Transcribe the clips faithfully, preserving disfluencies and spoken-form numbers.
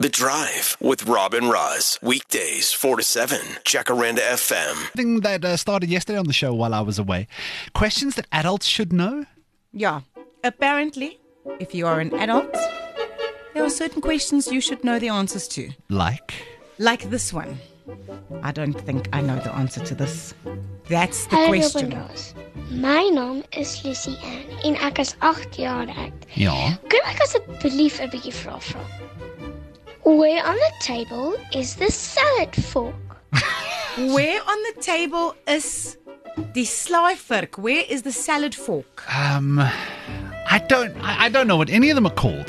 The Drive with Rob and Roz. Weekdays, four to seven. Jacaranda F M. Thing that uh, started yesterday on the show while I was away. Questions that adults should know? Yeah. Apparently, if you are an adult, there are certain questions you should know the answers to. Like? Like this one. I don't think I know the answer to this. That's the Hallo question. Robin Ross. My naam is Lucy Ann en ek is agt jaar oud. Ja. Kan ek asseblief 'n bietjie vra vra? Where on the table is the salad fork? Where on the table is die slaaivork? Where is the salad fork? Um, I don't, I, I don't know what any of them are called.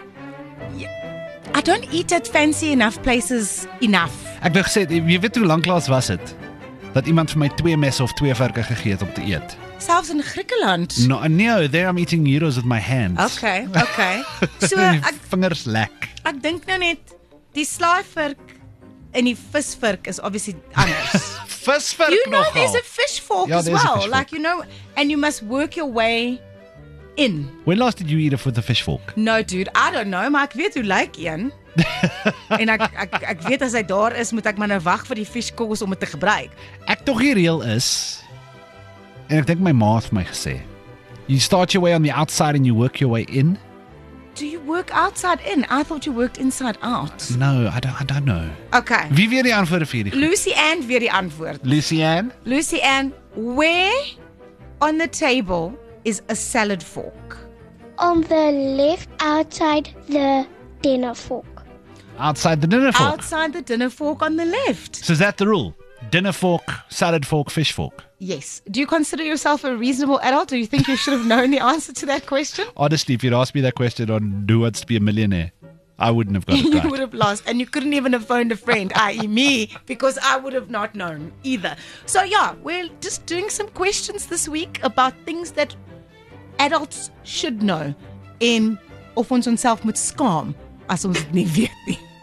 I don't eat at fancy enough places enough. Ek het gesê, jy weet hoe lanklaas was dit dat iemand vir my twee messe of twee varke gegee het om te eet. Selfs in Griekeland. No, no, there I'm eating gyros with my hands. Okay, okay. So Die ek vingers lek. ek dink nou net die slaaivork en die visvork is obviously anders. Visvark You know nogal. there's a fish fork Ja, as there's a well. fish Like fork. you know, and you must work your way in. When last did you eat it with a fish fork? No dude, I don't know, maar ek weet hoe lyk een. en ek, ek ek weet as hy daar is, moet ek maar nou wag vir die fiskos om dit te gebruik. Ek tog hier reël is, en ek dink my ma het vir my gesê, you start your way on the outside and you work your way in. Do you work outside in? I thought you worked inside out. No, I don't, I don't know. Okay. Wie weer die antwoorde vir hierdie? Lucy Ann weer die antwoord. Lucianne? Lucy Ann, where on the table is a salad fork? On the left outside the dinner fork. Outside the dinner fork. Outside the dinner fork on the left. So is that the rule? Dinner fork, salad fork, fish fork. Yes. Do you consider yourself a reasonable adult? Do you think you should have known the answer to that question? Honestly, if you'd asked me that question on Who Wants to Be a Millionaire, I wouldn't have got it You right. would have lost, and you couldn't even have phoned a friend, that is me, because I would have not known either. So yeah, we're just doing some questions this week about things that adults should know en of ons onsself moet skaam as ons dit nie weet nie.